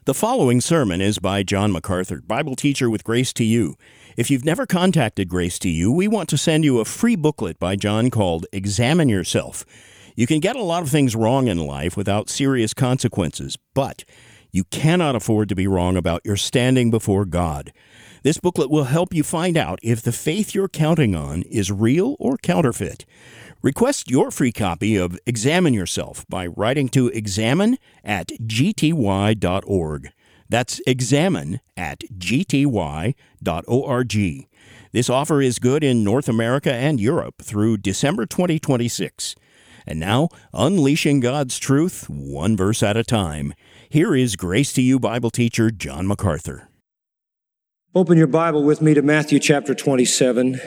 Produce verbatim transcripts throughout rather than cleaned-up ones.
The following sermon is by John MacArthur, Bible teacher with Grace to You. If you've never contacted Grace to You, we want to send you a free booklet by John called Examine Yourself. You can get a lot of things wrong in life without serious consequences, but you cannot afford to be wrong about your standing before God. This booklet will help you find out if the faith you're counting on is real or counterfeit. Request your free copy of Examine Yourself by writing to examine at g t y dot org. That's examine at g t y dot org. This offer is good in North America and Europe through December twenty twenty-six. And now, unleashing God's truth, one verse at a time. Here is Grace to You Bible teacher John MacArthur. Open your Bible with me to Matthew chapter twenty-seven.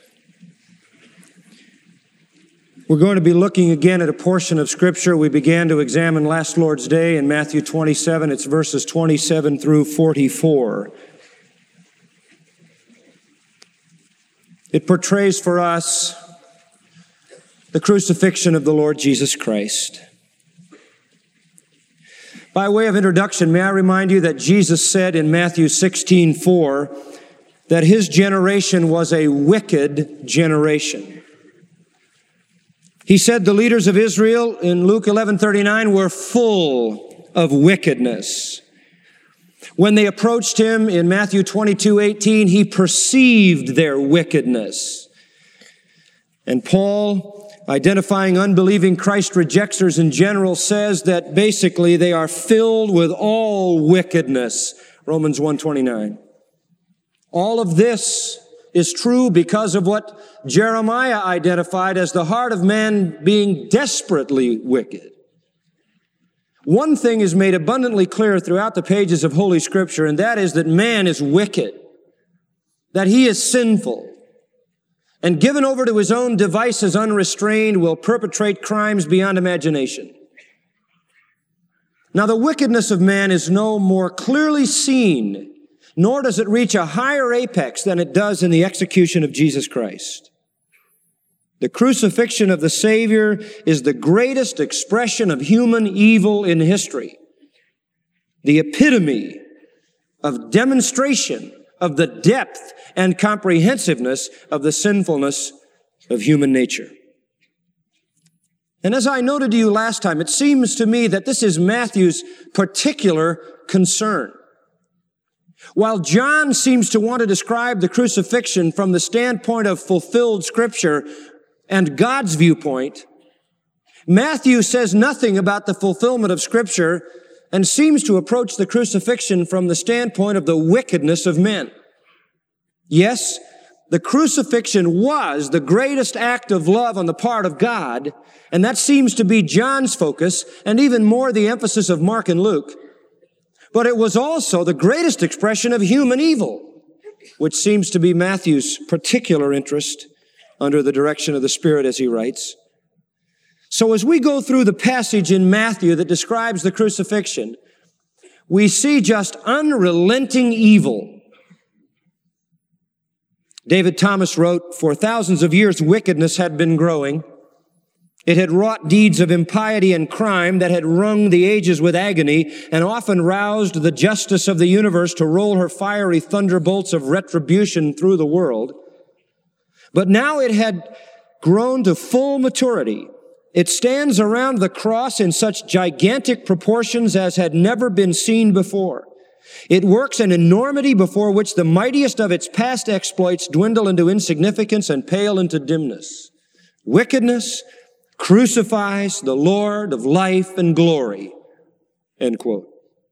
We're going to be looking again at a portion of Scripture we began to examine last Lord's Day in Matthew twenty-seven. It's verses twenty-seven through forty-four. It portrays for us the crucifixion of the Lord Jesus Christ. By way of introduction, may I remind you that Jesus said in Matthew sixteen four that his generation was a wicked generation. He said the leaders of Israel in Luke eleven thirty-nine were full of wickedness. When they approached him in Matthew twenty-two eighteen, he perceived their wickedness. And Paul, identifying unbelieving Christ rejectors in general, says that basically they are filled with all wickedness. Romans one twenty-nine. All of this is true because of what Jeremiah identified as the heart of man being desperately wicked. One thing is made abundantly clear throughout the pages of Holy Scripture, and that is that man is wicked, that he is sinful, and given over to his own devices unrestrained will perpetrate crimes beyond imagination. Now, the wickedness of man is no more clearly seen, nor does it reach a higher apex than it does in the execution of Jesus Christ. The crucifixion of the Savior is the greatest expression of human evil in history, the epitome of demonstration of the depth and comprehensiveness of the sinfulness of human nature. And as I noted to you last time, it seems to me that this is Matthew's particular concern. While John seems to want to describe the crucifixion from the standpoint of fulfilled Scripture and God's viewpoint, Matthew says nothing about the fulfillment of Scripture and seems to approach the crucifixion from the standpoint of the wickedness of men. Yes, the crucifixion was the greatest act of love on the part of God, and that seems to be John's focus, and even more the emphasis of Mark and Luke. But it was also the greatest expression of human evil, which seems to be Matthew's particular interest under the direction of the Spirit as he writes. So as we go through the passage in Matthew that describes the crucifixion, we see just unrelenting evil. David Thomas wrote, "For thousands of years wickedness had been growing. It had wrought deeds of impiety and crime that had wrung the ages with agony and often roused the justice of the universe to roll her fiery thunderbolts of retribution through the world. But now it had grown to full maturity. It stands around the cross in such gigantic proportions as had never been seen before. It works an enormity before which the mightiest of its past exploits dwindle into insignificance and pale into dimness. Wickedness crucifies the Lord of life and glory." End quote.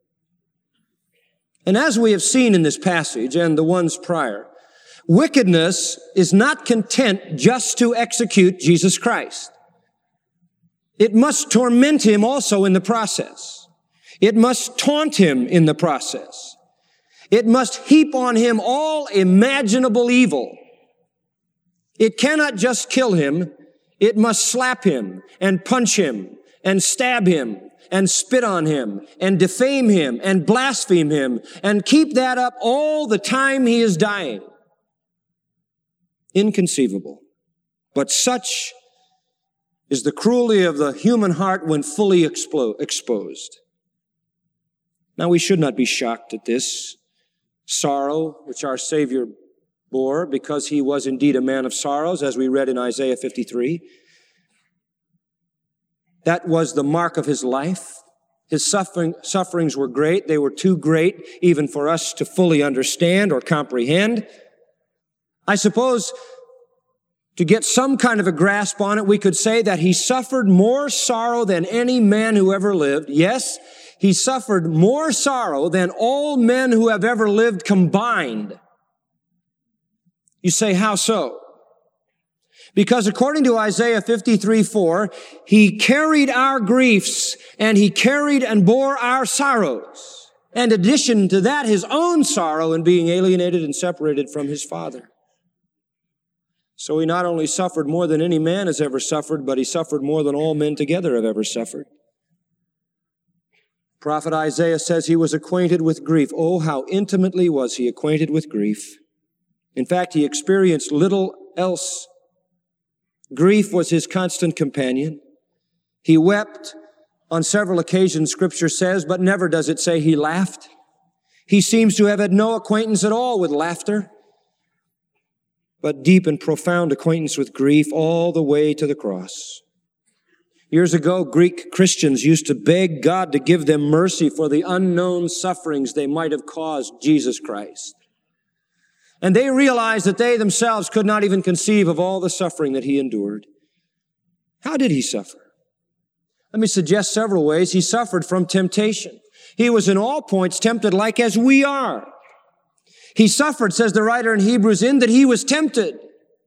And as we have seen in this passage and the ones prior, wickedness is not content just to execute Jesus Christ. It must torment him also in the process. It must taunt him in the process. It must heap on him all imaginable evil. It cannot just kill him. It must slap him and punch him and stab him and spit on him and defame him and blaspheme him and keep that up all the time he is dying. Inconceivable. But such is the cruelty of the human heart when fully explo- exposed. Now, we should not be shocked at this sorrow which our Savior bore, because he was indeed a man of sorrows, as we read in Isaiah fifty-three. That was the mark of his life. His suffering, sufferings were great. They were too great even for us to fully understand or comprehend. I suppose to get some kind of a grasp on it, we could say that he suffered more sorrow than any man who ever lived. Yes, he suffered more sorrow than all men who have ever lived combined. You say, how so? Because according to Isaiah fifty-three four, he carried our griefs and he carried and bore our sorrows. And in addition to that, his own sorrow in being alienated and separated from his Father. So he not only suffered more than any man has ever suffered, but he suffered more than all men together have ever suffered. Prophet Isaiah says he was acquainted with grief. Oh, how intimately was he acquainted with grief. In fact, he experienced little else. Grief was his constant companion. He wept on several occasions, Scripture says, but never does it say he laughed. He seems to have had no acquaintance at all with laughter, but deep and profound acquaintance with grief all the way to the cross. Years ago, Greek Christians used to beg God to give them mercy for the unknown sufferings they might have caused Jesus Christ. And they realized that they themselves could not even conceive of all the suffering that he endured. How did he suffer? Let me suggest several ways. He suffered from temptation. He was in all points tempted like as we are. He suffered, says the writer in Hebrews, in that he was tempted.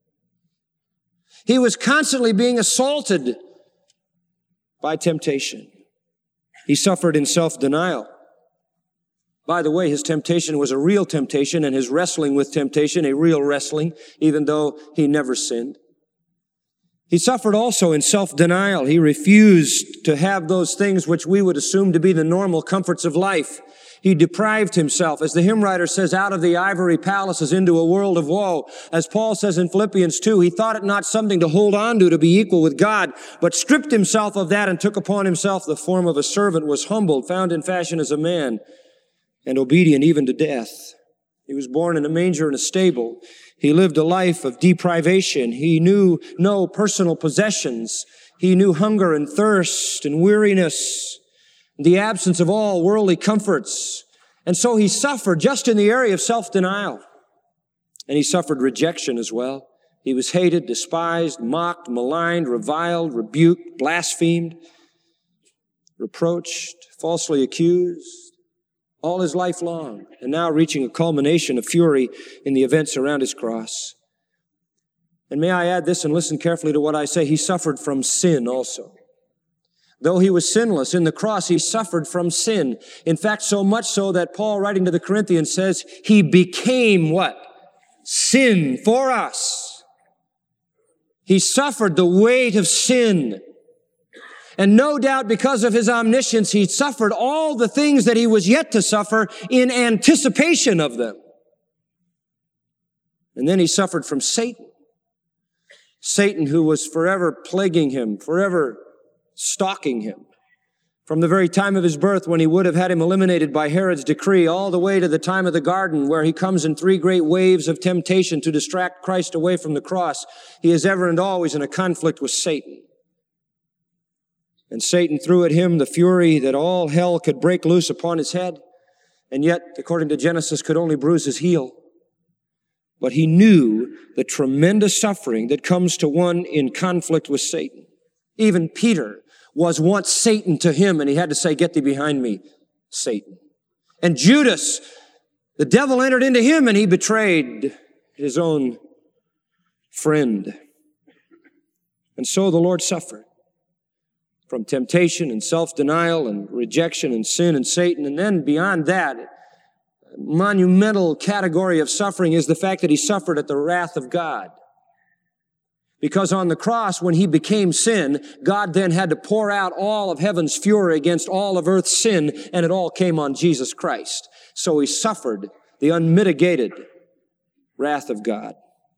He was constantly being assaulted by temptation. He suffered in self-denial. By the way, his temptation was a real temptation, and his wrestling with temptation a real wrestling, even though he never sinned. He suffered also in self-denial. He refused to have those things which we would assume to be the normal comforts of life. He deprived himself, as the hymn writer says, out of the ivory palaces into a world of woe. As Paul says in Philippians two, he thought it not something to hold on to, to be equal with God, but stripped himself of that and took upon himself the form of a servant, was humbled, found in fashion as a man, and obedient even to death. He was born in a manger in a stable. He lived a life of deprivation. He knew no personal possessions. He knew hunger and thirst and weariness, the absence of all worldly comforts. And so he suffered just in the area of self-denial. And he suffered rejection as well. He was hated, despised, mocked, maligned, reviled, rebuked, blasphemed, reproached, falsely accused, all his life long, and now reaching a culmination of fury in the events around his cross. And may I add this, and listen carefully to what I say, he suffered from sin also. Though he was sinless in the cross, he suffered from sin. In fact, so much so that Paul, writing to the Corinthians, says he became what? Sin for us. He suffered the weight of sin. And no doubt because of his omniscience, he suffered all the things that he was yet to suffer in anticipation of them. And then he suffered from Satan. Satan, who was forever plaguing him, forever stalking him. From the very time of his birth, when he would have had him eliminated by Herod's decree, all the way to the time of the garden, where he comes in three great waves of temptation to distract Christ away from the cross, he is ever and always in a conflict with Satan. And Satan threw at him the fury that all hell could break loose upon his head, and yet, according to Genesis, could only bruise his heel. But he knew the tremendous suffering that comes to one in conflict with Satan. Even Peter was once Satan to him, and he had to say, "Get thee behind me, Satan." And Judas, the devil entered into him, and he betrayed his own friend. And so the Lord suffered from temptation and self-denial and rejection and sin and Satan. And then beyond that, a monumental category of suffering is the fact that he suffered at the wrath of God. Because on the cross, when he became sin, God then had to pour out all of heaven's fury against all of earth's sin, and it all came on Jesus Christ. So he suffered the unmitigated wrath of God.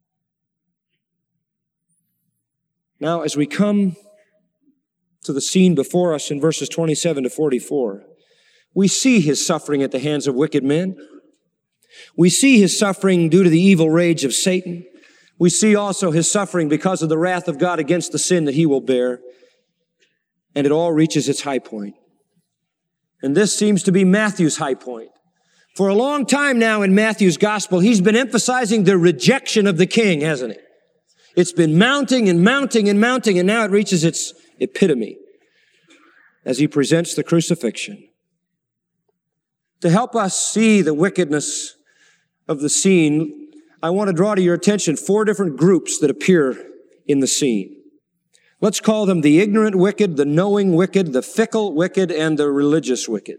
Now, as we come to the scene before us in verses twenty-seven to forty-four, We see his suffering at the hands of wicked men. We see his suffering due to the evil rage of Satan. We see also his suffering because of the wrath of God against the sin that he will bear. And it all reaches its high point. And this seems to be Matthew's high point. For a long time now in Matthew's gospel, he's been emphasizing the rejection of the king, hasn't he? It's been mounting and mounting and mounting, and now it reaches its epitome as he presents the crucifixion. To help us see the wickedness of the scene, I want to draw to your attention four different groups that appear in the scene. Let's call them the ignorant wicked, the knowing wicked, the fickle wicked, and the religious wicked.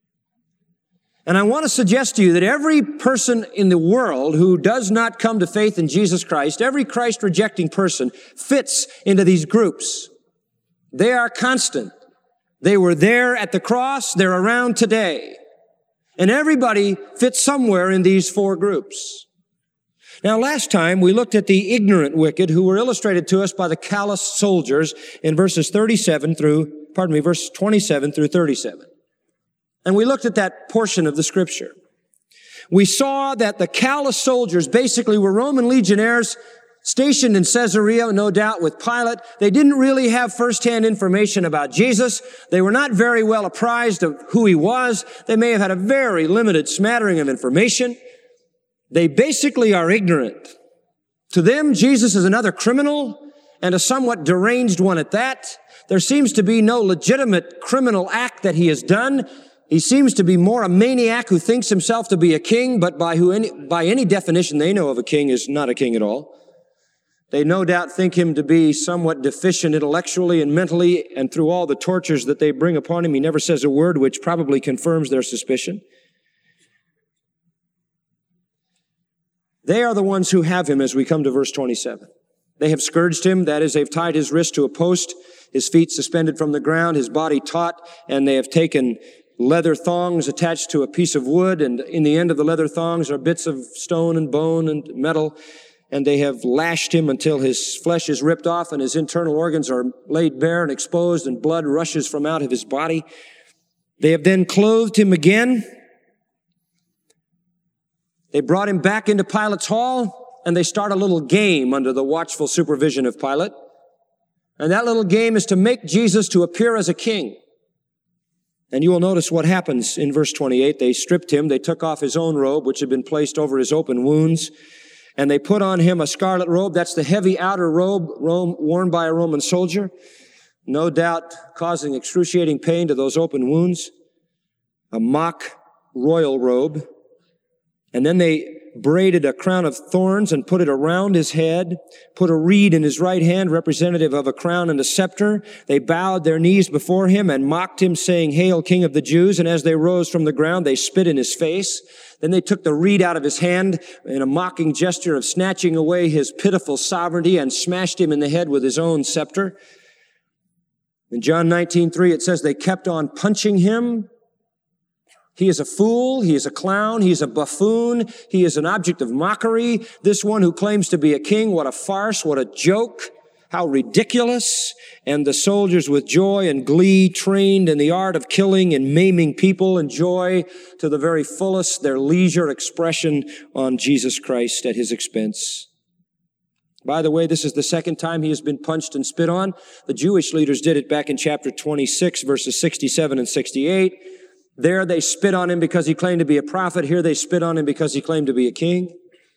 And I want to suggest to you that every person in the world who does not come to faith in Jesus Christ, every Christ-rejecting person fits into these groups. They are constant. They were there at the cross. They're around today. And everybody fits somewhere in these four groups. Now, last time we looked at the ignorant wicked who were illustrated to us by the callous soldiers in verses thirty-seven through, pardon me, verse twenty-seven through thirty-seven. And we looked at that portion of the scripture. We saw that the callous soldiers basically were Roman legionnaires stationed in Caesarea, no doubt with Pilate. They didn't really have firsthand information about Jesus. They were not very well apprised of who he was. They may have had a very limited smattering of information. They basically are ignorant. To them, Jesus is another criminal and a somewhat deranged one at that. There seems to be no legitimate criminal act that he has done. He seems to be more a maniac who thinks himself to be a king, but by who any, by any definition they know of a king is not a king at all. They no doubt think him to be somewhat deficient intellectually and mentally, and through all the tortures that they bring upon him, he never says a word, which probably confirms their suspicion. They are the ones who have him as we come to verse twenty-seven. They have scourged him, that is, they've tied his wrist to a post, his feet suspended from the ground, his body taut, and they have taken leather thongs attached to a piece of wood, and in the end of the leather thongs are bits of stone and bone and metal, and they have lashed him until his flesh is ripped off and his internal organs are laid bare and exposed, and blood rushes from out of his body. They have then clothed him again. They brought him back into Pilate's hall, and they start a little game under the watchful supervision of Pilate. And that little game is to make Jesus to appear as a king. And you will notice what happens in verse twenty-eight. They stripped him. They took off his own robe, which had been placed over his open wounds. And they put on him a scarlet robe. That's the heavy outer robe worn by a Roman soldier, no doubt causing excruciating pain to those open wounds. A mock royal robe. And then they braided a crown of thorns and put it around his head, put a reed in his right hand, representative of a crown and a scepter. They bowed their knees before him and mocked him, saying, "Hail, King of the Jews." And as they rose from the ground, they spit in his face. Then they took the reed out of his hand in a mocking gesture of snatching away his pitiful sovereignty and smashed him in the head with his own scepter. In John nineteen three, it says they kept on punching him. He is a fool. He is a clown. He is a buffoon. He is an object of mockery. This one who claims to be a king, what a farce, what a joke, how ridiculous. And the soldiers with joy and glee, trained in the art of killing and maiming people, enjoy to the very fullest their leisure expression on Jesus Christ at his expense. By the way, this is the second time he has been punched and spit on. The Jewish leaders did it back in chapter twenty-six, verses sixty-seven and sixty-eight. There they spit on him because he claimed to be a prophet. Here they spit on him because he claimed to be a king.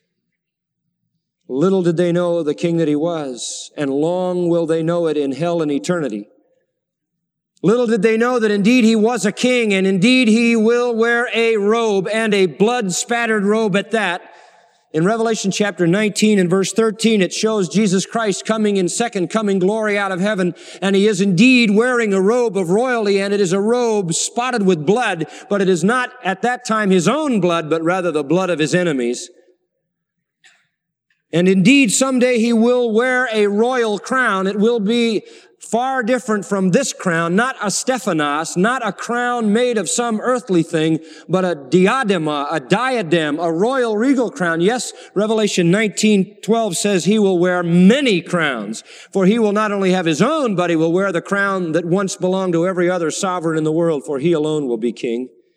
Little did they know the king that he was, and long will they know it in hell and eternity. Little did they know that indeed he was a king, and indeed he will wear a robe, and a blood-spattered robe at that. In Revelation chapter nineteen and verse thirteen, it shows Jesus Christ coming in second coming glory out of heaven, and he is indeed wearing a robe of royalty, and it is a robe spotted with blood, but it is not at that time his own blood, but rather the blood of his enemies. And indeed, someday he will wear a royal crown. It will be far different from this crown, not a Stephanos, not a crown made of some earthly thing, but a diadema, a diadem, a royal regal crown. Yes, Revelation nineteen twelve says he will wear many crowns, for he will not only have his own, but he will wear the crown that once belonged to every other sovereign in the world, for he alone will be king.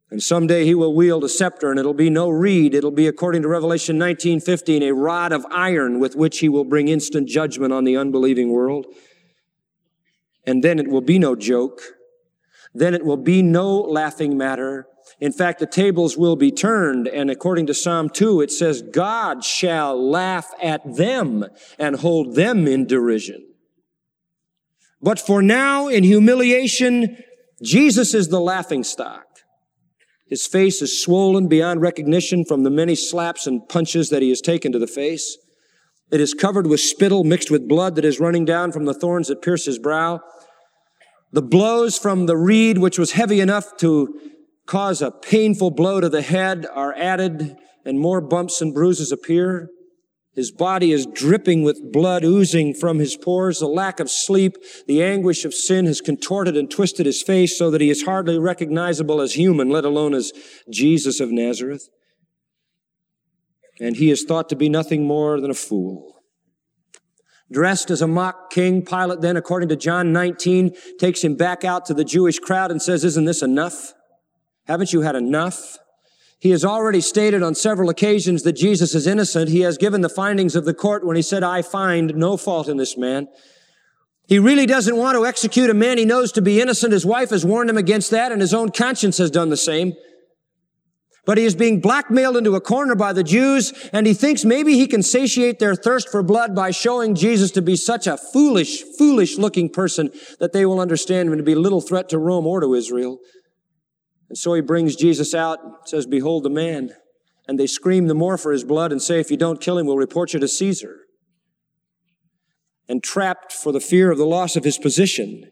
And someday he will wield a scepter, and it'll be no reed. It'll be, according to Revelation nineteen fifteen, a rod of iron with which he will bring instant judgment on the unbelieving world. And then it will be no joke. Then it will be no laughing matter. In fact, the tables will be turned, and according to Psalm two, it says, God shall laugh at them and hold them in derision. But for now, in humiliation, Jesus is the laughingstock. His face is swollen beyond recognition from the many slaps and punches that he has taken to the face. It is covered with spittle mixed with blood that is running down from the thorns that pierce his brow. The blows from the reed, which was heavy enough to cause a painful blow to the head, are added, and more bumps and bruises appear. His body is dripping with blood oozing from his pores. The lack of sleep, the anguish of sin has contorted and twisted his face so that he is hardly recognizable as human, let alone as Jesus of Nazareth. And he is thought to be nothing more than a fool. Dressed as a mock king, Pilate then, according to John nineteen, takes him back out to the Jewish crowd and says, isn't this enough? Haven't you had enough? He has already stated on several occasions that Jesus is innocent. He has given the findings of the court when he said, I find no fault in this man. He really doesn't want to execute a man he knows to be innocent. His wife has warned him against that, and his own conscience has done the same. But he is being blackmailed into a corner by the Jews, and he thinks maybe he can satiate their thirst for blood by showing Jesus to be such a foolish, foolish-looking person that they will understand him to be little threat to Rome or to Israel. And so he brings Jesus out, says, behold the man. And they scream the more for his blood and say, if you don't kill him, we'll report you to Caesar. And trapped for the fear of the loss of his position,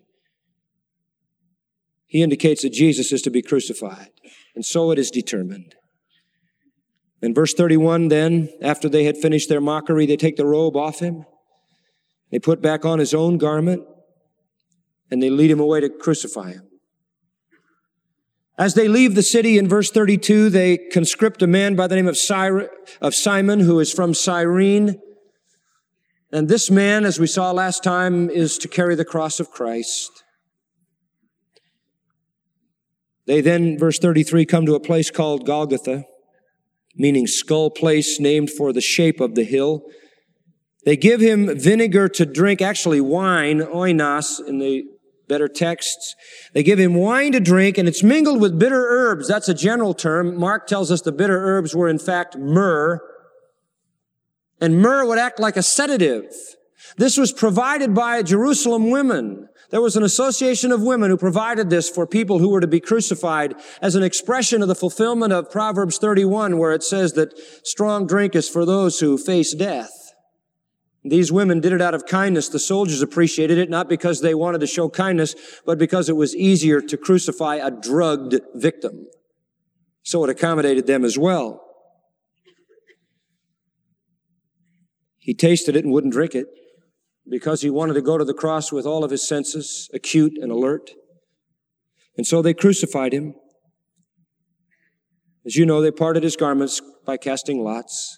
he indicates that Jesus is to be crucified. And so it is determined. In verse thirty-one, then, after they had finished their mockery, they take the robe off him. They put back on his own garment, and they lead him away to crucify him. As they leave the city, in verse thirty-two, they conscript a man by the name of Simon, who is from Cyrene. And this man, as we saw last time, is to carry the cross of Christ. They then, verse thirty-three, come to a place called Golgotha, meaning skull place, named for the shape of the hill. They give him vinegar to drink, actually wine, oinos, in the better texts. They give him wine to drink, and it's mingled with bitter herbs. That's a general term. Mark tells us the bitter herbs were in fact myrrh. And myrrh would act like a sedative. This was provided by Jerusalem women. There was an association of women who provided this for people who were to be crucified as an expression of the fulfillment of Proverbs thirty-one, where it says that strong drink is for those who face death. These women did it out of kindness. The soldiers appreciated it, not because they wanted to show kindness, but because it was easier to crucify a drugged victim. So it accommodated them as well. He tasted it and wouldn't drink it because he wanted to go to the cross with all of his senses acute and alert. And so they crucified him. As you know, they parted his garments by casting lots.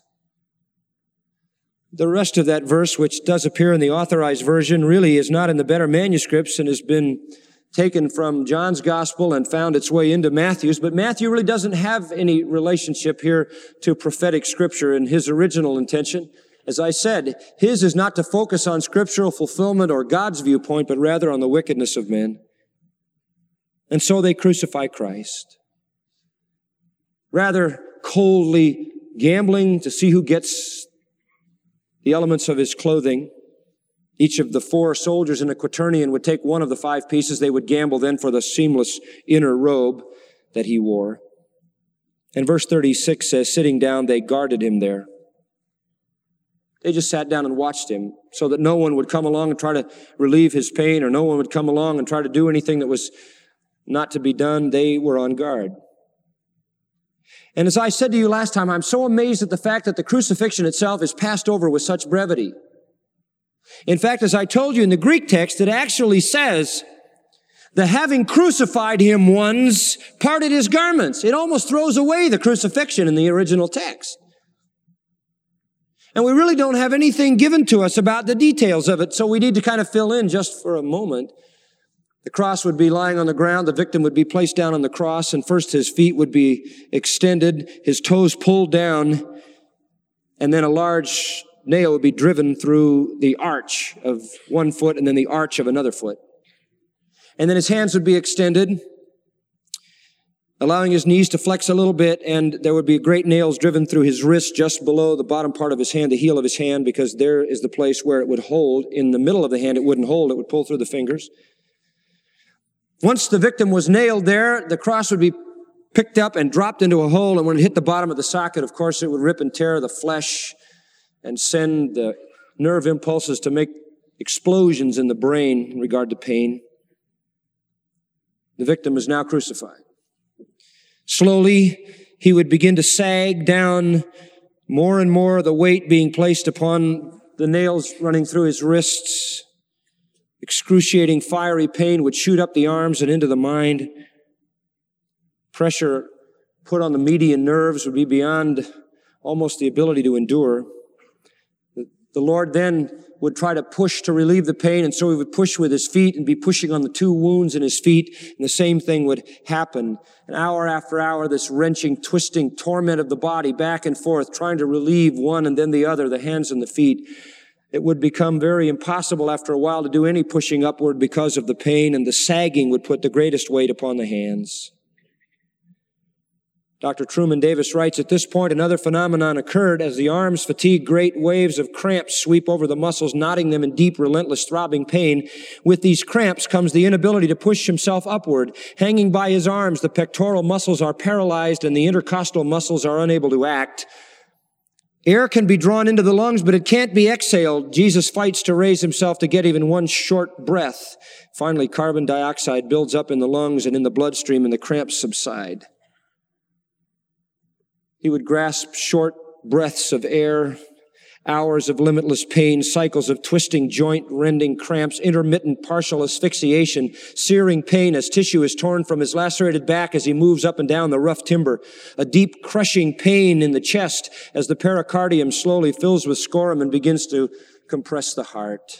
The rest of that verse, which does appear in the authorized version, really is not in the better manuscripts and has been taken from John's gospel and found its way into Matthew's. But Matthew really doesn't have any relationship here to prophetic scripture in his original intention. As I said, his is not to focus on scriptural fulfillment or God's viewpoint, but rather on the wickedness of men. And so they crucify Christ. Rather coldly gambling to see who gets the elements of his clothing. Each of the four soldiers in a quaternion would take one of the five pieces. They would gamble then for the seamless inner robe that he wore. And verse thirty-six says, sitting down, they guarded him there. They just sat down and watched him so that no one would come along and try to relieve his pain, or no one would come along and try to do anything that was not to be done. They were on guard. And as I said to you last time, I'm so amazed at the fact that the crucifixion itself is passed over with such brevity. In fact, as I told you in the Greek text, it actually says, the having crucified him ones parted his garments. It almost throws away the crucifixion in the original text. And we really don't have anything given to us about the details of it, so we need to kind of fill in just for a moment The cross would be lying on the ground. The victim would be placed down on the cross, and first his feet would be extended, his toes pulled down, and then a large nail would be driven through the arch of one foot and then the arch of another foot. And then his hands would be extended, allowing his knees to flex a little bit, and there would be great nails driven through his wrist just below the bottom part of his hand, the heel of his hand, because there is the place where it would hold. In the middle of the hand, it wouldn't hold. It would pull through the fingers. Once the victim was nailed there, the cross would be picked up and dropped into a hole, and when it hit the bottom of the socket, of course, it would rip and tear the flesh and send the nerve impulses to make explosions in the brain in regard to pain. The victim is now crucified. Slowly, he would begin to sag down, more and more the weight being placed upon the nails running through his wrists. Excruciating fiery pain would shoot up the arms and into the mind. Pressure put on the median nerves would be beyond almost the ability to endure. The Lord then would try to push to relieve the pain, and so he would push with his feet and be pushing on the two wounds in his feet, and the same thing would happen. And hour after hour, this wrenching, twisting torment of the body back and forth, trying to relieve one and then the other, the hands and the feet. It would become very impossible after a while to do any pushing upward because of the pain, and the sagging would put the greatest weight upon the hands. Doctor Truman Davis writes, at this point, another phenomenon occurred. As the arms fatigue, great waves of cramps sweep over the muscles, knotting them in deep, relentless, throbbing pain. With these cramps comes the inability to push himself upward. Hanging by his arms, the pectoral muscles are paralyzed and the intercostal muscles are unable to act. Air can be drawn into the lungs, but it can't be exhaled. Jesus fights to raise himself to get even one short breath. Finally, carbon dioxide builds up in the lungs and in the bloodstream, and the cramps subside. He would grasp short breaths of air, hours of limitless pain, cycles of twisting, joint-rending cramps, intermittent partial asphyxiation, searing pain as tissue is torn from his lacerated back as he moves up and down the rough timber, a deep crushing pain in the chest as the pericardium slowly fills with scorum and begins to compress the heart.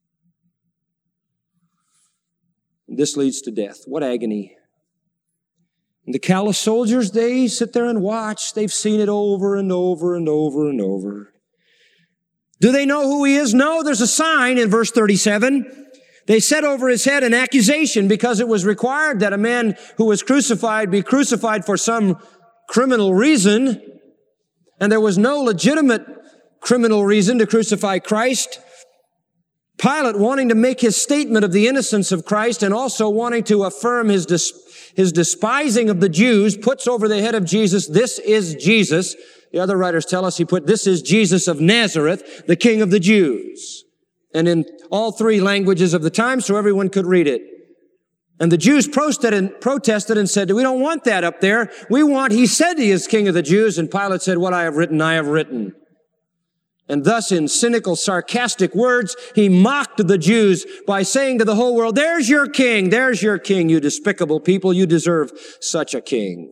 And this leads to death. What agony! And the callous soldiers, they sit there and watch. They've seen it over and over and over and over. Do they know who he is? No, there's a sign in verse thirty-seven. They set over his head an accusation because it was required that a man who was crucified be crucified for some criminal reason. And there was no legitimate criminal reason to crucify Christ. Pilate, wanting to make his statement of the innocence of Christ and also wanting to affirm his dis- his despising of the Jews, puts over the head of Jesus, this is Jesus. The other writers tell us he put, this is Jesus of Nazareth, the King of the Jews. And in all three languages of the time, so everyone could read it. And the Jews protested and, protested and said, we don't want that up there. We want, he said he is King of the Jews. And Pilate said, what I have written, I have written. And thus, in cynical, sarcastic words, he mocked the Jews by saying to the whole world, there's your king, there's your king, you despicable people, you deserve such a king.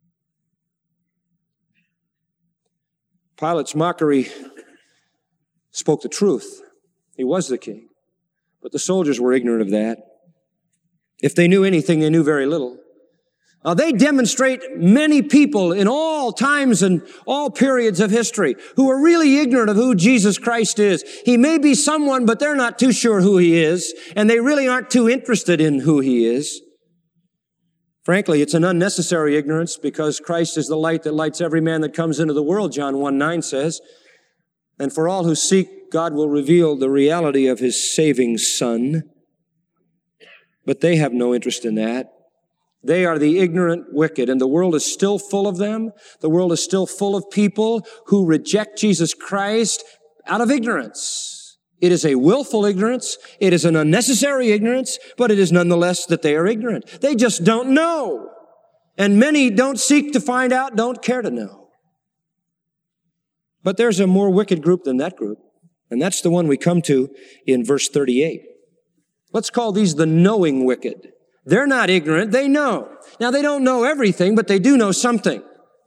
Pilate's mockery spoke the truth. He was the king. But the soldiers were ignorant of that. If they knew anything, they knew very little. Uh, they demonstrate many people in all times and all periods of history who are really ignorant of who Jesus Christ is. He may be someone, but they're not too sure who he is, and they really aren't too interested in who he is. Frankly, it's an unnecessary ignorance because Christ is the light that lights every man that comes into the world, John one nine says. And for all who seek, God will reveal the reality of his saving Son. But they have no interest in that. They are the ignorant wicked, and the world is still full of them. The world is still full of people who reject Jesus Christ out of ignorance. It is a willful ignorance. It is an unnecessary ignorance, but it is nonetheless that they are ignorant. They just don't know. And many don't seek to find out, don't care to know. But there's a more wicked group than that group, and that's the one we come to in verse thirty-eight. Let's call these the knowing wicked. They're not ignorant, they know. Now, they don't know everything, but they do know something.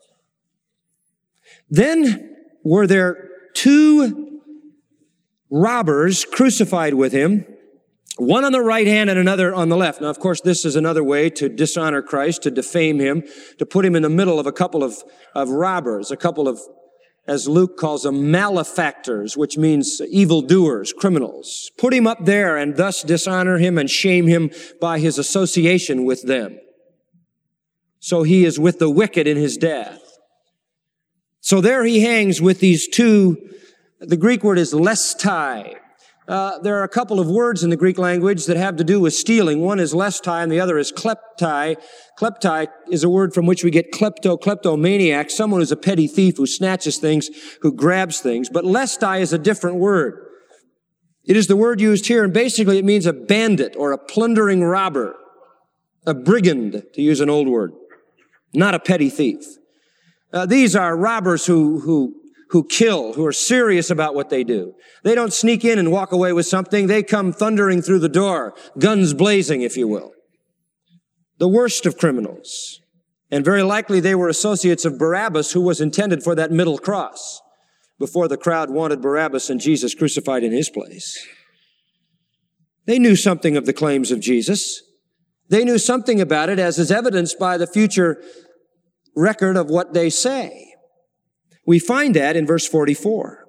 Then were there two robbers crucified with him, One on the right hand and another on the left. Now, of course, this is another way to dishonor Christ, to defame him, to put him in the middle of a couple of, of robbers, a couple of, as Luke calls them, malefactors, which means evildoers, criminals. Put him up there and thus dishonor him and shame him by his association with them. So he is with the wicked in his death. So there he hangs with these two. The Greek word is lestai. Uh, there are a couple of words in the Greek language that have to do with stealing. One is lestai and the other is kleptai. Kleptai is a word from which we get klepto, kleptomaniac, someone who's a petty thief who snatches things, who grabs things. But lestai is a different word. It is the word used here, and basically it means a bandit or a plundering robber, a brigand, to use an old word, not a petty thief. Uh, these are robbers who, who, who kill, who are serious about what they do. They don't sneak in and walk away with something. They come thundering through the door, guns blazing, if you will. The worst of criminals. And very likely they were associates of Barabbas, who was intended for that middle cross before the crowd wanted Barabbas and Jesus crucified in his place. They knew something of the claims of Jesus. They knew something about it, as is evidenced by the future record of what they say. We find that in verse forty-four.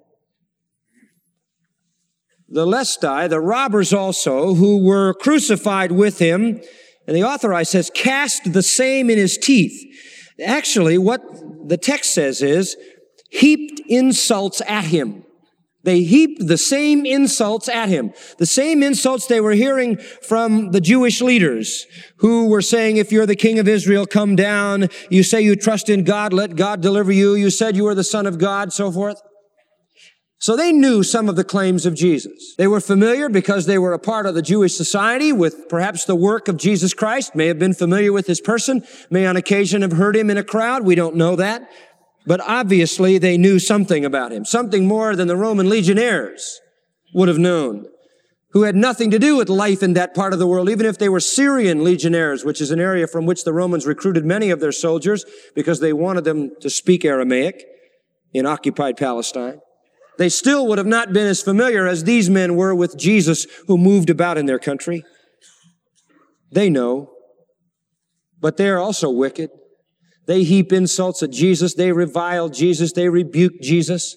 The lestai, the robbers also, who were crucified with him, and the authorized says, cast the same in his teeth. Actually, what the text says is, heaped insults at him. They heaped the same insults at him. The same insults they were hearing from the Jewish leaders who were saying, if you're the king of Israel, come down. You say you trust in God, let God deliver you. You said you were the Son of God, so forth. So they knew some of the claims of Jesus. They were familiar because they were a part of the Jewish society with perhaps the work of Jesus Christ, may have been familiar with his person, may on occasion have heard him in a crowd. We don't know that. But obviously they knew something about him, something more than the Roman legionnaires would have known, who had nothing to do with life in that part of the world, even if they were Syrian legionnaires, which is an area from which the Romans recruited many of their soldiers because they wanted them to speak Aramaic in occupied Palestine. They still would have not been as familiar as these men were with Jesus who moved about in their country. They know, but they are also wicked. They heap insults at Jesus. They revile Jesus. They rebuke Jesus,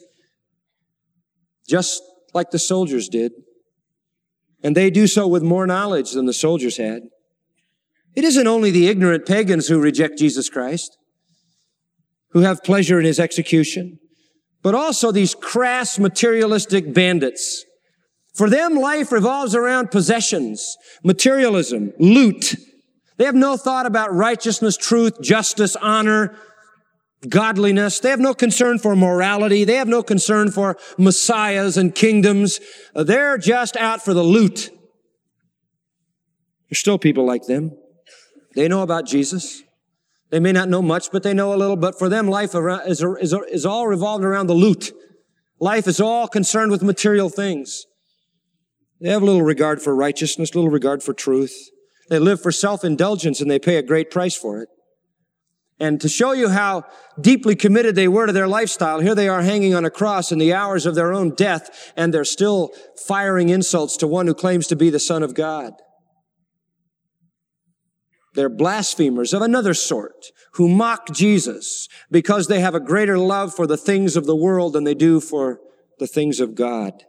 just like the soldiers did. And they do so with more knowledge than the soldiers had. It isn't only the ignorant pagans who reject Jesus Christ, who have pleasure in his execution, but also these crass, materialistic bandits. For them, life revolves around possessions, materialism, loot. They have no thought about righteousness, truth, justice, honor, godliness. They have no concern for morality. They have no concern for messiahs and kingdoms. They're just out for the loot. There's still people like them. They know about Jesus. They may not know much, but they know a little. But for them, life is, is, is all revolved around the loot. Life is all concerned with material things. They have little regard for righteousness, little regard for truth. They live for self-indulgence, and they pay a great price for it. And to show you how deeply committed they were to their lifestyle, here they are hanging on a cross in the hours of their own death, and they're still firing insults to one who claims to be the Son of God. They're blasphemers of another sort who mock Jesus because they have a greater love for the things of the world than they do for the things of God.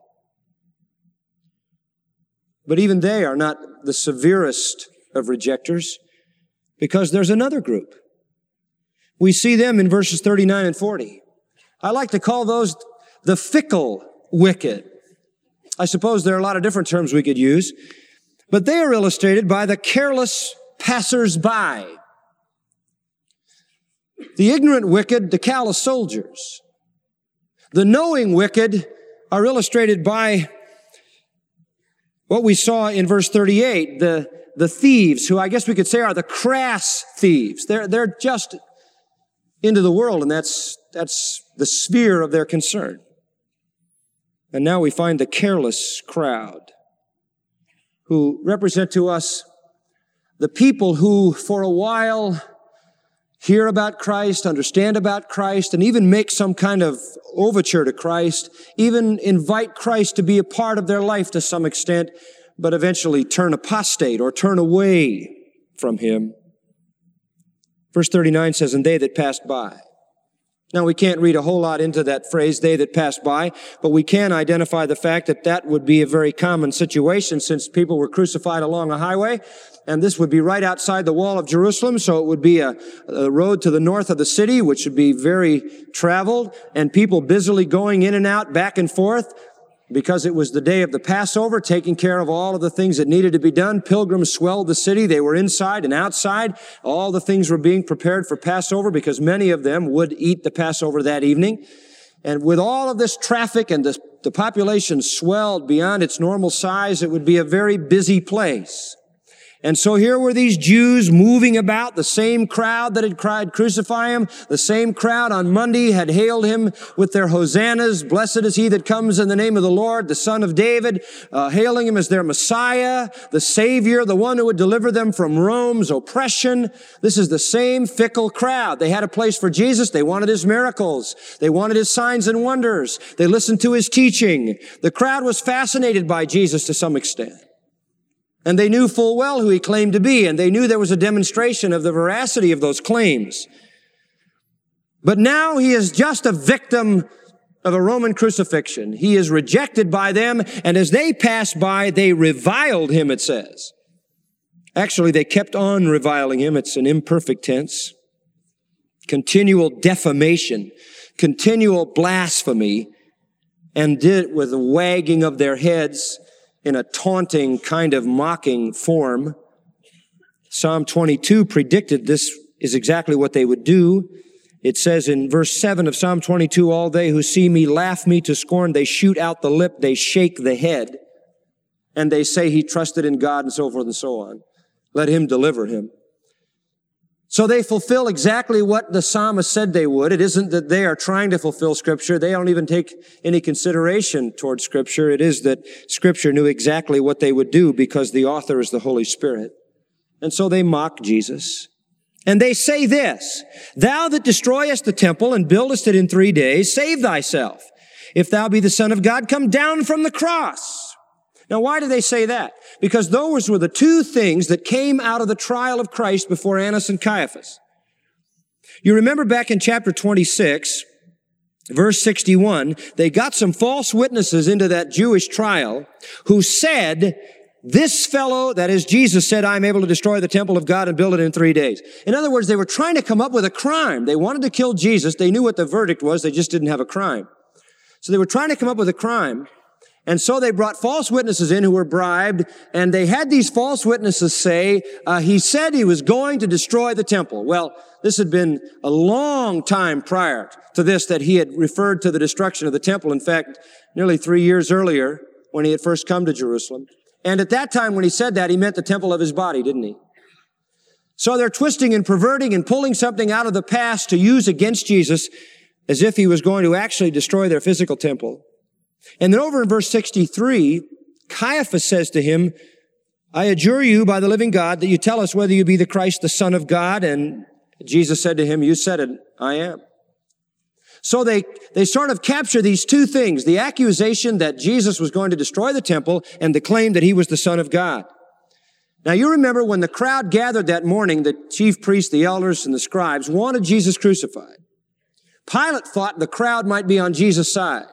But even they are not the severest of rejectors, because there's another group. We see them in verses thirty-nine and forty. I like to call those the fickle wicked. I suppose there are a lot of different terms we could use, but they are illustrated by the careless passers-by. The ignorant wicked, the callous soldiers. The knowing wicked are illustrated by what we saw in verse thirty-eight, the, the thieves, who I guess we could say are the crass thieves. They're, they're just into the world, and that's, that's the sphere of their concern. And now we find the careless crowd, who represent to us the people who, for a while, hear about Christ, understand about Christ, and even make some kind of overture to Christ, even invite Christ to be a part of their life to some extent, but eventually turn apostate or turn away from him. Verse thirty-nine says, and they that passed by. Now, we can't read a whole lot into that phrase, they that passed by, but we can identify the fact that that would be a very common situation since people were crucified along a highway, and this would be right outside the wall of Jerusalem, so it would be a, a road to the north of the city, which would be very traveled, and people busily going in and out, back and forth, because it was the day of the Passover, taking care of all of the things that needed to be done. Pilgrims swelled the city. They were inside and outside. All the things were being prepared for Passover because many of them would eat the Passover that evening. And with all of this traffic and the, the population swelled beyond its normal size, it would be a very busy place. And so here were these Jews moving about, the same crowd that had cried, crucify him. The same crowd on Monday had hailed him with their hosannas. Blessed is he that comes in the name of the Lord, the Son of David, uh, hailing him as their Messiah, the Savior, the one who would deliver them from Rome's oppression. This is the same fickle crowd. They had a place for Jesus. They wanted his miracles. They wanted his signs and wonders. They listened to his teaching. The crowd was fascinated by Jesus to some extent. And they knew full well who he claimed to be, and they knew there was a demonstration of the veracity of those claims. But now he is just a victim of a Roman crucifixion. He is rejected by them, and as they passed by, they reviled him, it says. Actually, they kept on reviling him. It's an imperfect tense. Continual defamation, continual blasphemy, and did it with a wagging of their heads in a taunting kind of mocking form. Psalm twenty-two predicted this is exactly what they would do. It says in verse seven of Psalm twenty-two, all they who see me laugh me to scorn. They shoot out the lip, they shake the head, and they say he trusted in God and so forth and so on. Let him deliver him. So they fulfill exactly what the psalmist said they would. It isn't that they are trying to fulfill Scripture. They don't even take any consideration toward Scripture. It is that Scripture knew exactly what they would do because the author is the Holy Spirit. And so they mock Jesus. And they say this, thou that destroyest the temple and buildest it in three days, save thyself. If thou be the Son of God, come down from the cross. Now, why do they say that? Because those were the two things that came out of the trial of Christ before Annas and Caiaphas. You remember back in chapter twenty-six, verse sixty-one, they got some false witnesses into that Jewish trial who said, this fellow, that is Jesus, said, I'm able to destroy the temple of God and build it in three days. In other words, they were trying to come up with a crime. They wanted to kill Jesus. They knew what the verdict was. They just didn't have a crime. So they were trying to come up with a crime. And so they brought false witnesses in who were bribed, and they had these false witnesses say, uh, he said he was going to destroy the temple. Well, this had been a long time prior to this that he had referred to the destruction of the temple. In fact, nearly three years earlier when he had first come to Jerusalem. And at that time when he said that, he meant the temple of his body, didn't he? So they're twisting and perverting and pulling something out of the past to use against Jesus as if he was going to actually destroy their physical temple. And then over in verse sixty-three, Caiaphas says to him, I adjure you by the living God that you tell us whether you be the Christ, the Son of God. And Jesus said to him, you said it, I am. So they, they sort of capture these two things, the accusation that Jesus was going to destroy the temple and the claim that he was the Son of God. Now you remember when the crowd gathered that morning, the chief priests, the elders, and the scribes wanted Jesus crucified. Pilate thought the crowd might be on Jesus' side.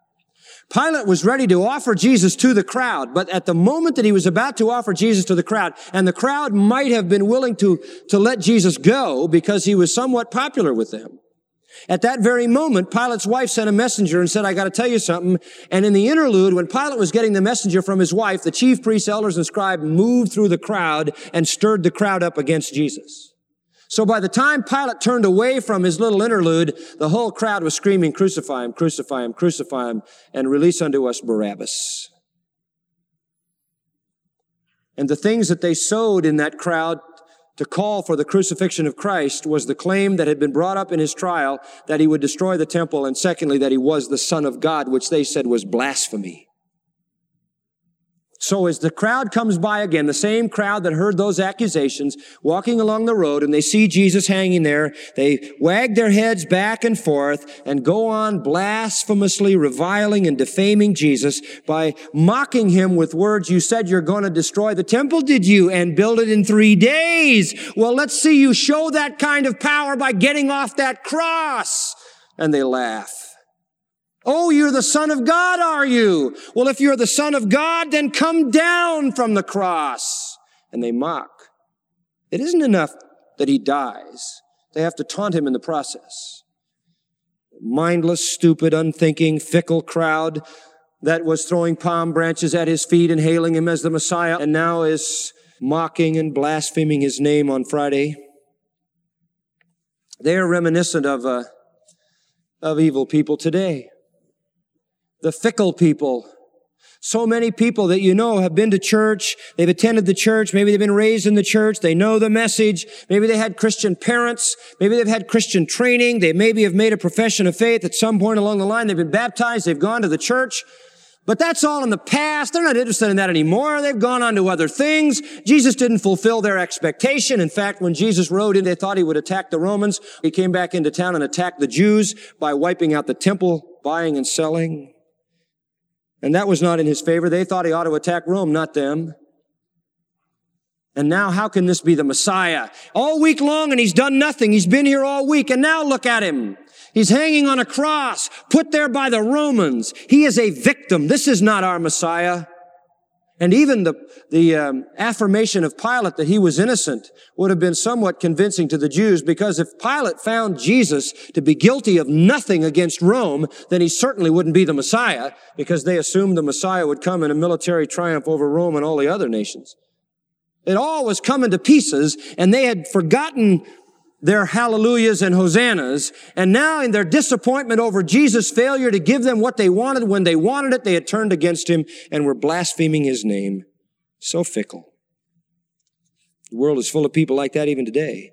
Pilate was ready to offer Jesus to the crowd, but at the moment that he was about to offer Jesus to the crowd, and the crowd might have been willing to, to let Jesus go because he was somewhat popular with them. At that very moment, Pilate's wife sent a messenger and said, I got to tell you something. And in the interlude, when Pilate was getting the messenger from his wife, the chief priests, elders, and scribes moved through the crowd and stirred the crowd up against Jesus. So by the time Pilate turned away from his little interlude, the whole crowd was screaming, crucify him, crucify him, crucify him, and release unto us Barabbas. And the things that they sowed in that crowd to call for the crucifixion of Christ was the claim that had been brought up in his trial that he would destroy the temple, and secondly, that he was the Son of God, which they said was blasphemy. So as the crowd comes by again, the same crowd that heard those accusations, walking along the road, and they see Jesus hanging there, they wag their heads back and forth and go on blasphemously reviling and defaming Jesus by mocking him with words, you said you're going to destroy the temple, did you? And build it in three days. Well, let's see you show that kind of power by getting off that cross. And they laugh. Oh, you're the Son of God, are you? Well, if you're the Son of God, then come down from the cross. And they mock. It isn't enough that he dies. They have to taunt him in the process. Mindless, stupid, unthinking, fickle crowd that was throwing palm branches at his feet and hailing him as the Messiah and now is mocking and blaspheming his name on Friday. They are reminiscent of, uh, of evil people today. The fickle people. So many people that you know have been to church, they've attended the church, maybe they've been raised in the church, they know the message, maybe they had Christian parents, maybe they've had Christian training, they maybe have made a profession of faith at some point along the line, they've been baptized, they've gone to the church, but that's all in the past. They're not interested in that anymore. They've gone on to other things. Jesus didn't fulfill their expectation. In fact, when Jesus rode in, they thought he would attack the Romans. He came back into town and attacked the Jews by wiping out the temple, buying and selling. And that was not in his favor. They thought he ought to attack Rome, not them. And now how can this be the Messiah? All week long and he's done nothing. He's been here all week and now look at him. He's hanging on a cross, put there by the Romans. He is a victim. This is not our Messiah. And even the, the um, affirmation of Pilate that he was innocent would have been somewhat convincing to the Jews, because if Pilate found Jesus to be guilty of nothing against Rome, then he certainly wouldn't be the Messiah, because they assumed the Messiah would come in a military triumph over Rome and all the other nations. It all was coming to pieces, and they had forgotten their hallelujahs and hosannas, and now in their disappointment over Jesus' failure to give them what they wanted when they wanted it, they had turned against him and were blaspheming his name. So fickle. The world is full of people like that even today.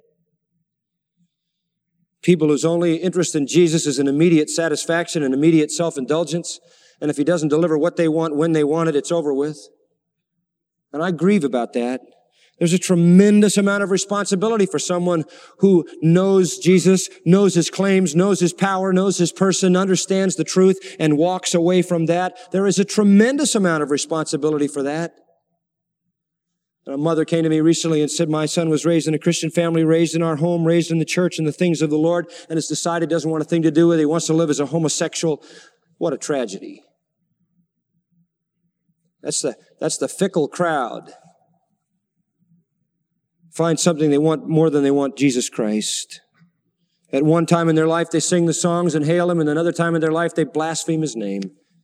People whose only interest in Jesus is an immediate satisfaction and immediate self-indulgence, and if he doesn't deliver what they want when they want it, it's over with. And I grieve about that. There's a tremendous amount of responsibility for someone who knows Jesus, knows his claims, knows his power, knows his person, understands the truth, and walks away from that. There is a tremendous amount of responsibility for that. And a mother came to me recently and said, my son was raised in a Christian family, raised in our home, raised in the church and the things of the Lord, and has decided he doesn't want a thing to do with it. He wants to live as a homosexual. What a tragedy. That's the, that's the fickle crowd. Find something they want more than they want Jesus Christ. At one time in their life, they sing the songs and hail him, and another time in their life, they blaspheme his name.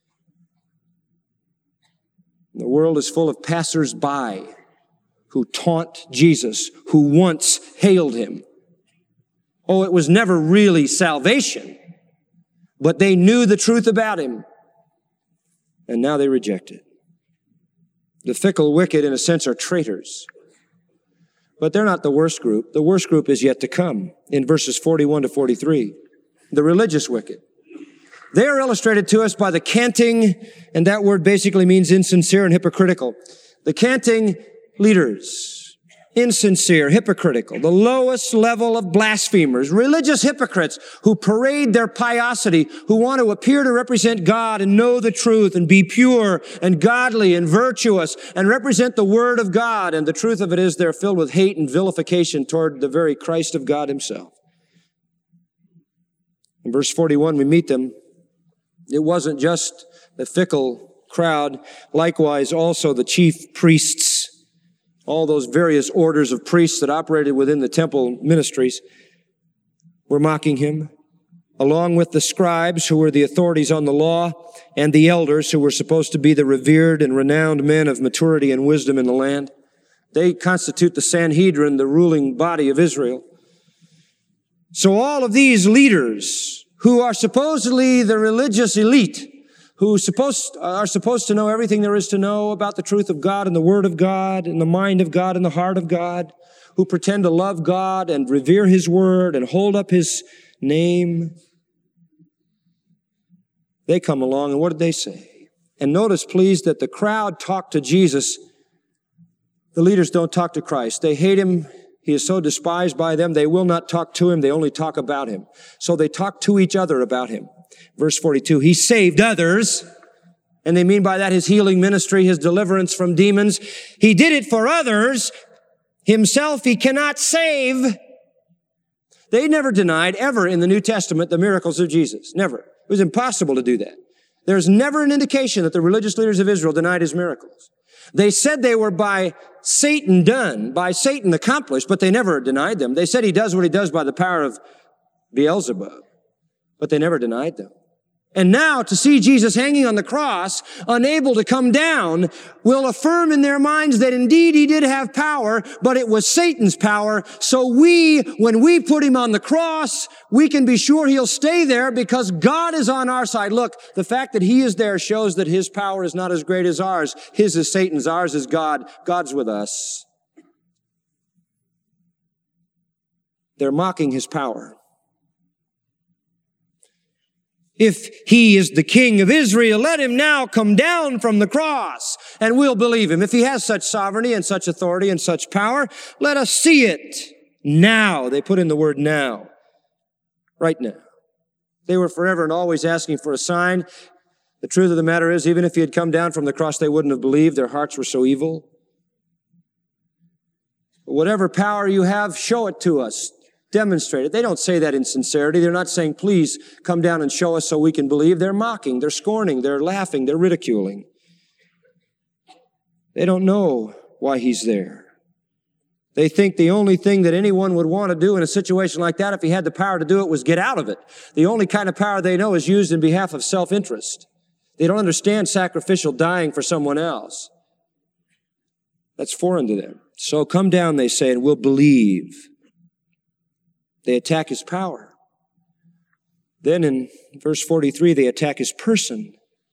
The world is full of passers-by who taunt Jesus, who once hailed him. Oh, it was never really salvation, but they knew the truth about him, and now they reject it. The fickle wicked, in a sense, are traitors. But they're not the worst group. The worst group is yet to come in verses forty-one to forty-three. The religious wicked. They are illustrated to us by the canting, and that word basically means insincere and hypocritical. The canting leaders, insincere, hypocritical, the lowest level of blasphemers, religious hypocrites who parade their piosity, who want to appear to represent God and know the truth and be pure and godly and virtuous and represent the Word of God. And the truth of it is they're filled with hate and vilification toward the very Christ of God himself. In verse forty-one, we meet them. It wasn't just the fickle crowd, likewise also the chief priests, all those various orders of priests that operated within the temple ministries were mocking him, along with the scribes who were the authorities on the law and the elders who were supposed to be the revered and renowned men of maturity and wisdom in the land. They constitute the Sanhedrin, the ruling body of Israel. So all of these leaders who are supposedly the religious elite, who supposed, are supposed to know everything there is to know about the truth of God and the Word of God and the mind of God and the heart of God, who pretend to love God and revere his Word and hold up his name. They come along, and what did they say? And notice, please, that the crowd talked to Jesus. The leaders don't talk to Christ. They hate him. He is so despised by them, they will not talk to him. They only talk about him. So they talk to each other about him. Verse forty-two, he saved others. And they mean by that his healing ministry, his deliverance from demons. He did it for others. Himself he cannot save. They never denied ever in the New Testament the miracles of Jesus. Never. It was impossible to do that. There's never an indication that the religious leaders of Israel denied his miracles. They said they were by Satan done, by Satan accomplished, but they never denied them. They said he does what he does by the power of Beelzebub, but they never denied them. And now to see Jesus hanging on the cross, unable to come down, will affirm in their minds that indeed he did have power, but it was Satan's power. So we, when we put him on the cross, we can be sure he'll stay there because God is on our side. Look, the fact that he is there shows that his power is not as great as ours. His is Satan's, ours is God. God's with us. They're mocking his power. If he is the king of Israel, let him now come down from the cross, and we'll believe him. If he has such sovereignty and such authority and such power, let us see it now. They put in the word now. Right now. They were forever and always asking for a sign. The truth of the matter is, even if he had come down from the cross, they wouldn't have believed. Their hearts were so evil. Whatever power you have, show it to us. Demonstrate it. They don't say that in sincerity. They're not saying, please come down and show us so we can believe. They're mocking, they're scorning, they're laughing, they're ridiculing. They don't know why he's there. They think the only thing that anyone would want to do in a situation like that, if he had the power to do it, was get out of it. The only kind of power they know is used in behalf of self-interest. They don't understand sacrificial dying for someone else. That's foreign to them. So come down, they say, and we'll believe. They attack his power. Then in verse forty-three, they attack his person.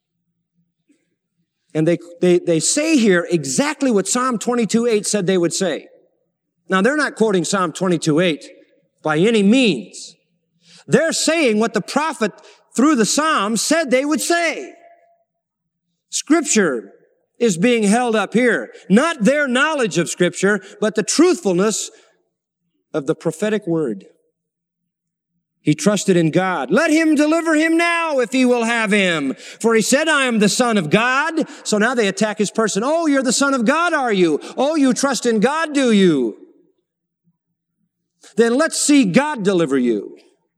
And they, they, they say here exactly what Psalm twenty-two eight said they would say. Now, they're not quoting Psalm twenty-two eight by any means. They're saying what the prophet through the Psalm said they would say. Scripture is being held up here. Not their knowledge of Scripture, but the truthfulness of the prophetic word. He trusted in God. Let him deliver him now if he will have him. For he said, I am the Son of God. So now they attack his person. Oh, you're the Son of God, are you? Oh, you trust in God, do you? Then let's see God deliver you.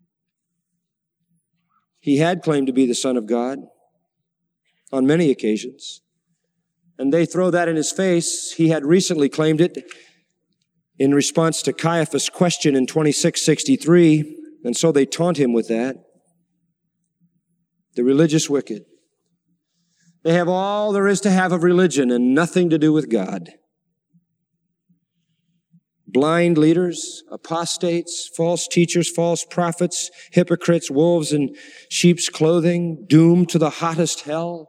He had claimed to be the Son of God on many occasions. And they throw that in his face. He had recently claimed it in response to Caiaphas' question in twenty-six sixty-three. And so they taunt him with that. The religious wicked. They have all there is to have of religion and nothing to do with God. Blind leaders, apostates, false teachers, false prophets, hypocrites, wolves in sheep's clothing, doomed to the hottest hell.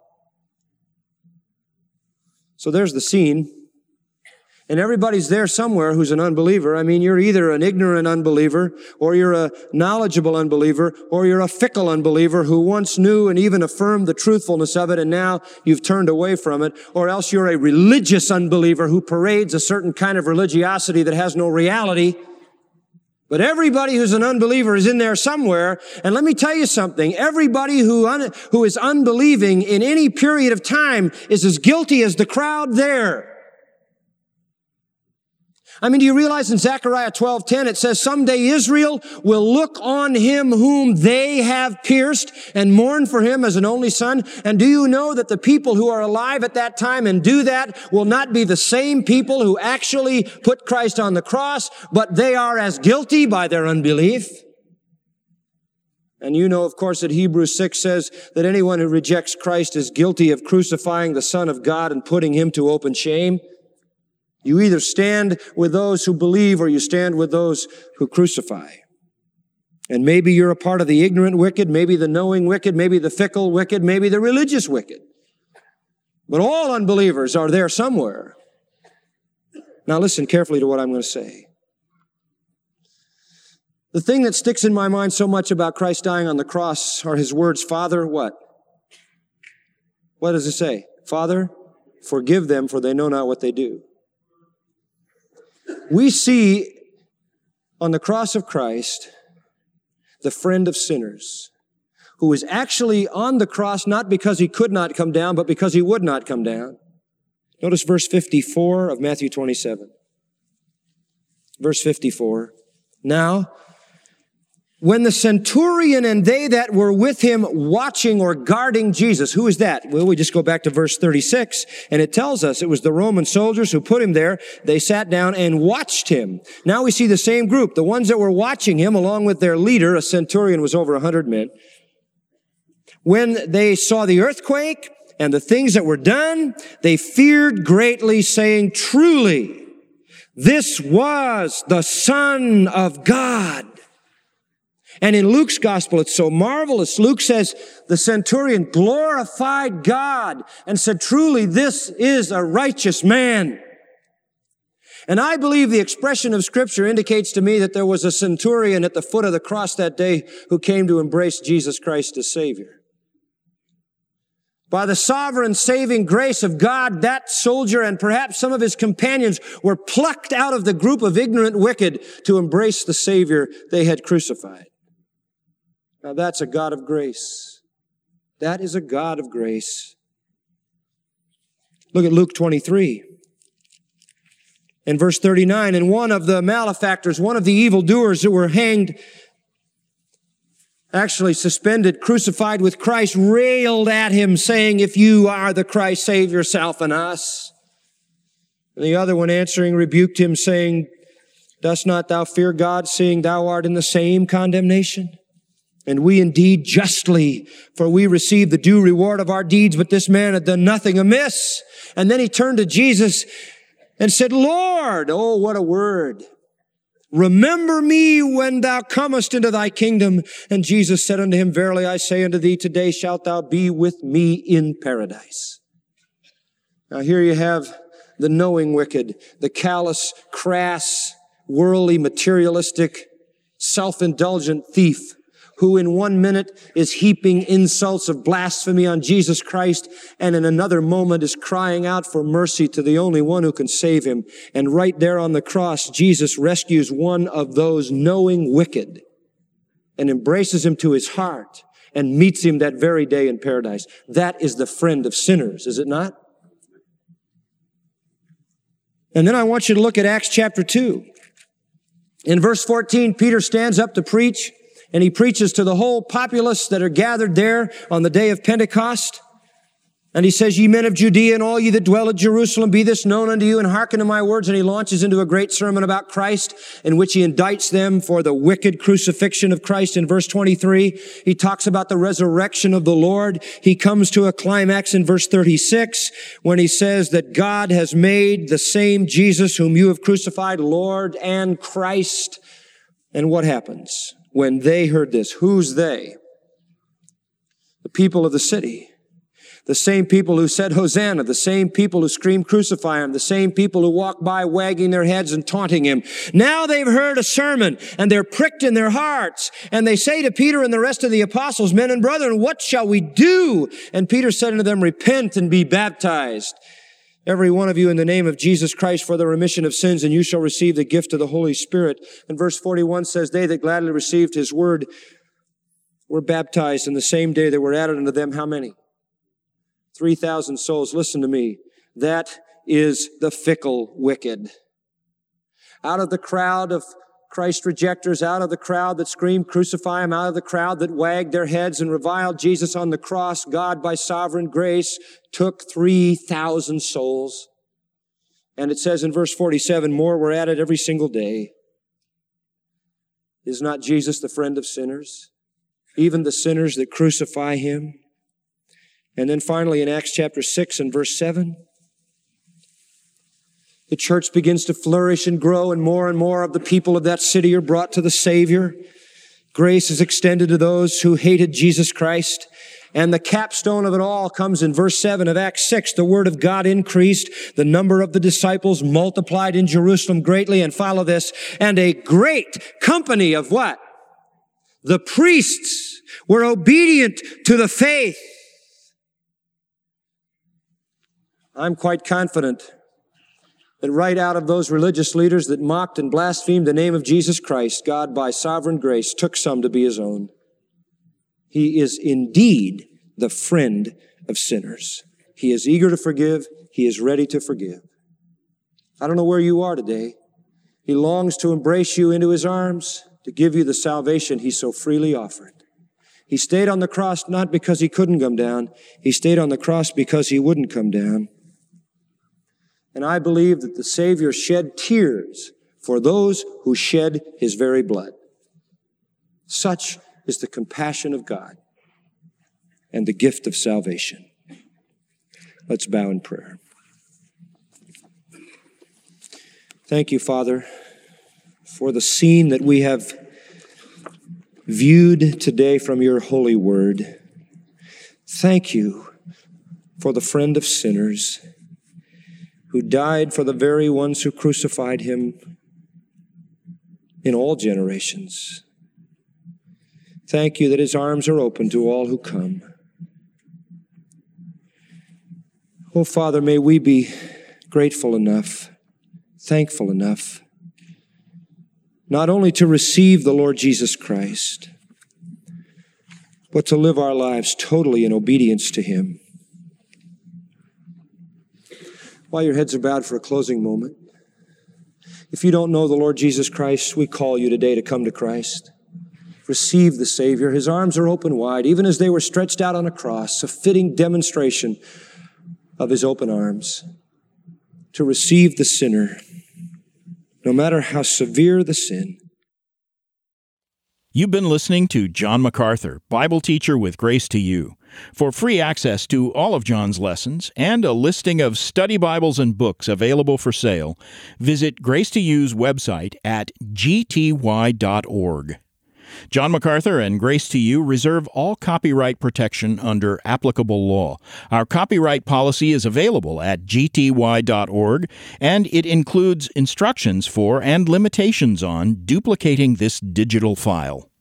So there's the scene. And everybody's there somewhere who's an unbeliever. I mean, you're either an ignorant unbeliever, or you're a knowledgeable unbeliever, or you're a fickle unbeliever who once knew and even affirmed the truthfulness of it, and now you've turned away from it. Or else you're a religious unbeliever who parades a certain kind of religiosity that has no reality. But everybody who's an unbeliever is in there somewhere. And let me tell you something. Everybody who, un- who is unbelieving in any period of time is as guilty as the crowd there. I mean, do you realize in Zechariah twelve ten it says, someday Israel will look on him whom they have pierced and mourn for him as an only son? And do you know that the people who are alive at that time and do that will not be the same people who actually put Christ on the cross, but they are as guilty by their unbelief? And you know, of course, that Hebrews six says that anyone who rejects Christ is guilty of crucifying the Son of God and putting him to open shame. You either stand with those who believe or you stand with those who crucify. And maybe you're a part of the ignorant wicked, maybe the knowing wicked, maybe the fickle wicked, maybe the religious wicked. But all unbelievers are there somewhere. Now listen carefully to what I'm going to say. The thing that sticks in my mind so much about Christ dying on the cross are his words, Father, what? What does it say? Father, forgive them, for they know not what they do. We see on the cross of Christ the friend of sinners, who is actually on the cross not because he could not come down, but because he would not come down. Notice verse fifty-four of Matthew twenty-seven. Verse fifty-four. Now, when the centurion and they that were with him watching or guarding Jesus, who is that? Well, we just go back to verse thirty-six, and it tells us it was the Roman soldiers who put him there. They sat down and watched him. Now we see the same group, the ones that were watching him along with their leader. A centurion was over a hundred men. When they saw the earthquake and the things that were done, they feared greatly, saying, truly, this was the Son of God. And in Luke's gospel, it's so marvelous. Luke says the centurion glorified God and said, truly, this is a righteous man. And I believe the expression of Scripture indicates to me that there was a centurion at the foot of the cross that day who came to embrace Jesus Christ as Savior. By the sovereign saving grace of God, that soldier and perhaps some of his companions were plucked out of the group of ignorant wicked to embrace the Savior they had crucified. Now that's a God of grace. That is a God of grace. Look at Luke twenty-three. In verse thirty-nine, and one of the malefactors, one of the evildoers who were hanged, actually suspended, crucified with Christ, railed at him, saying, if you are the Christ, save yourself and us. And the other one answering rebuked him, saying, dost not thou fear God, seeing thou art in the same condemnation? And we indeed justly, for we receive the due reward of our deeds, but this man had done nothing amiss. And then he turned to Jesus and said, Lord, oh, what a word. Remember me when thou comest into thy kingdom. And Jesus said unto him, verily I say unto thee, today shalt thou be with me in paradise. Now here you have the knowing wicked, the callous, crass, worldly, materialistic, self-indulgent thief, who in one minute is heaping insults of blasphemy on Jesus Christ, and in another moment is crying out for mercy to the only one who can save him. And right there on the cross, Jesus rescues one of those knowing wicked and embraces him to his heart and meets him that very day in paradise. That is the friend of sinners, is it not? And then I want you to look at Acts chapter two. In verse fourteen, Peter stands up to preach, and he preaches to the whole populace that are gathered there on the day of Pentecost. And he says, ye men of Judea and all ye that dwell at Jerusalem, be this known unto you, and hearken to my words. And he launches into a great sermon about Christ, in which he indicts them for the wicked crucifixion of Christ. In verse twenty-three, he talks about the resurrection of the Lord. He comes to a climax in verse thirty-six, when he says that God has made the same Jesus whom you have crucified Lord and Christ. And what happens when they heard this? Who's they? The people of the city. The same people who said Hosanna, the same people who screamed crucify him, the same people who walked by wagging their heads and taunting him. Now they've heard a sermon and they're pricked in their hearts. And they say to Peter and the rest of the apostles, men and brethren, what shall we do? And Peter said unto them, repent and be baptized, every one of you, in the name of Jesus Christ for the remission of sins, and you shall receive the gift of the Holy Spirit. And verse forty-one says, they that gladly received his word were baptized, and the same day there were added unto them how many? three thousand souls. Listen to me. That is the fickle wicked. Out of the crowd of Christ rejectors, out of the crowd that screamed crucify him, out of the crowd that wagged their heads and reviled Jesus on the cross, God by sovereign grace took three thousand souls. And it says in verse forty-seven, more were added every single day. Is not Jesus the friend of sinners? Even the sinners that crucify him? And then finally in Acts chapter six and verse seven, the church begins to flourish and grow, and more and more of the people of that city are brought to the Savior. Grace is extended to those who hated Jesus Christ. And the capstone of it all comes in verse seven of Acts six. The word of God increased. The number of the disciples multiplied in Jerusalem greatly. And follow this. And a great company of what? The priests were obedient to the faith. I'm quite confident that right out of those religious leaders that mocked and blasphemed the name of Jesus Christ, God, by sovereign grace, took some to be his own. He is indeed the friend of sinners. He is eager to forgive. He is ready to forgive. I don't know where you are today. He longs to embrace you into his arms, to give you the salvation he so freely offered. He stayed on the cross not because he couldn't come down. He stayed on the cross because he wouldn't come down. And I believe that the Savior shed tears for those who shed his very blood. Such is the compassion of God and the gift of salvation. Let's bow in prayer. Thank you, Father, for the scene that we have viewed today from your holy word. Thank you for the friend of sinners who died for the very ones who crucified him in all generations. Thank you that his arms are open to all who come. Oh, Father, may we be grateful enough, thankful enough, not only to receive the Lord Jesus Christ, but to live our lives totally in obedience to him. While your heads are bowed for a closing moment, if you don't know the Lord Jesus Christ, we call you today to come to Christ. Receive the Savior. His arms are open wide, even as they were stretched out on a cross, a fitting demonstration of his open arms to receive the sinner, no matter how severe the sin. You've been listening to John MacArthur, Bible teacher with Grace to You. For free access to all of John's lessons and a listing of study Bibles and books available for sale, visit Grace to You's website at g t y dot org. John MacArthur and Grace to You reserve all copyright protection under applicable law. Our copyright policy is available at g t y dot org, and it includes instructions for and limitations on duplicating this digital file.